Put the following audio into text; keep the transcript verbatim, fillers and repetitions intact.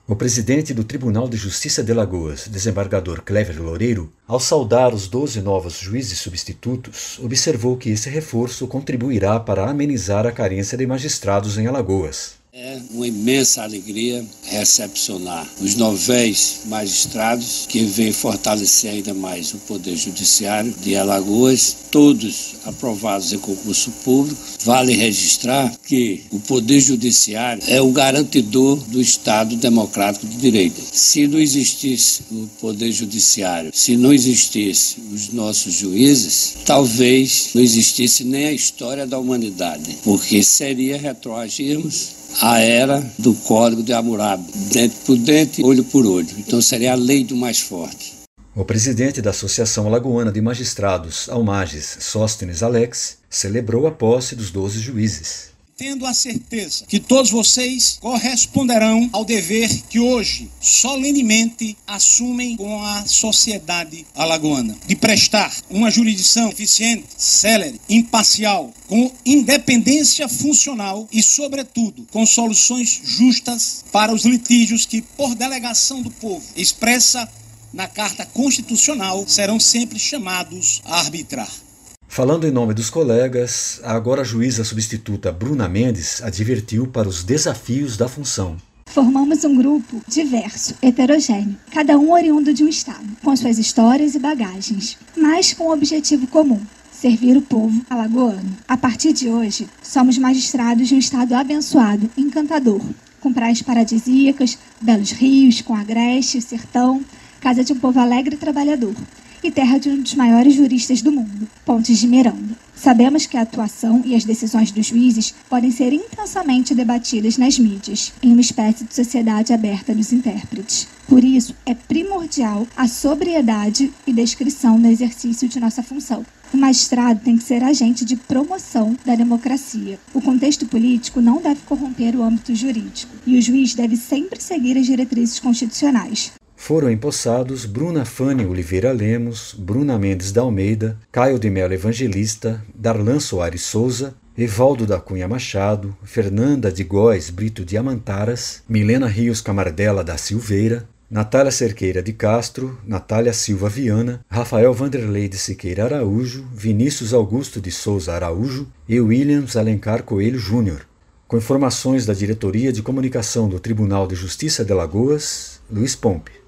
O presidente do Tribunal de Justiça de Alagoas, desembargador Cléver Loureiro, ao saudar os doze novos juízes substitutos, observou que esse reforço contribuirá para amenizar a carência de magistrados em Alagoas. É uma imensa alegria recepcionar os novéis magistrados que vêm fortalecer ainda mais o Poder Judiciário de Alagoas, todos aprovados em concurso público. Vale registrar que o Poder Judiciário é o garantidor do Estado Democrático de Direito. Se não existisse o Poder Judiciário, se não existisse os nossos juízes, talvez não existisse nem a história da humanidade, porque seria retroagirmos a era do Código de Hammurabi, dente por dente, olho por olho. Então seria a lei do mais forte. O presidente da Associação Alagoana de Magistrados, Almages, Sóstenes Alex, celebrou a posse dos doze juízes. Tendo a certeza que todos vocês corresponderão ao dever que hoje solenemente assumem com a sociedade alagoana, de prestar uma jurisdição eficiente, célere, imparcial, com independência funcional e, sobretudo, com soluções justas para os litígios que, por delegação do povo, expressa na Carta Constitucional, serão sempre chamados a arbitrar. Falando em nome dos colegas, a agora juíza substituta Bruna Mendes advertiu para os desafios da função. Formamos um grupo diverso, heterogêneo, cada um oriundo de um estado, com suas histórias e bagagens, mas com um objetivo comum: servir o povo alagoano. A partir de hoje, somos magistrados de um estado abençoado, encantador, com praias paradisíacas, belos rios, com agreste, sertão, casa de um povo alegre e trabalhador, e terra de um dos maiores juristas do mundo, Pontes de Miranda. Sabemos que a atuação e as decisões dos juízes podem ser intensamente debatidas nas mídias, em uma espécie de sociedade aberta dos intérpretes. Por isso, é primordial a sobriedade e descrição no exercício de nossa função. O magistrado tem que ser agente de promoção da democracia. O contexto político não deve corromper o âmbito jurídico, e o juiz deve sempre seguir as diretrizes constitucionais. Foram empossados Bruna Fane Oliveira Lemos, Bruna Mendes da Almeida, Caio de Mello Evangelista, Darlan Soares Souza, Evaldo da Cunha Machado, Fernanda de Góes Brito de Amantaras, Milena Rios Camardella da Silveira, Natália Cerqueira de Castro, Natália Silva Viana, Rafael Vanderlei de Siqueira Araújo, Vinícius Augusto de Souza Araújo e Williams Alencar Coelho Júnior. Com informações da Diretoria de Comunicação do Tribunal de Justiça de Alagoas, Luiz Pompe.